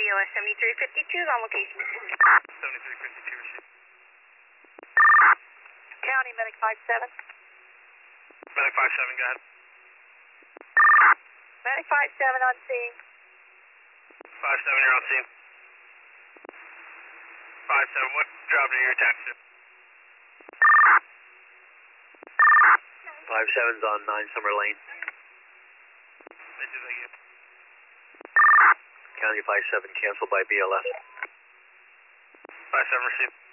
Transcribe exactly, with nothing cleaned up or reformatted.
O S seventy-three fifty-two is on location. seventy-three fifty-two received. County Medic five seven. Medic five seven, go ahead. Medic five seven on scene. five seven, you're on scene. five seven, what job are you attached to? five seven's on nine Summer Lane. Thank you, thank you. County five seven canceled by B L S. five seven received.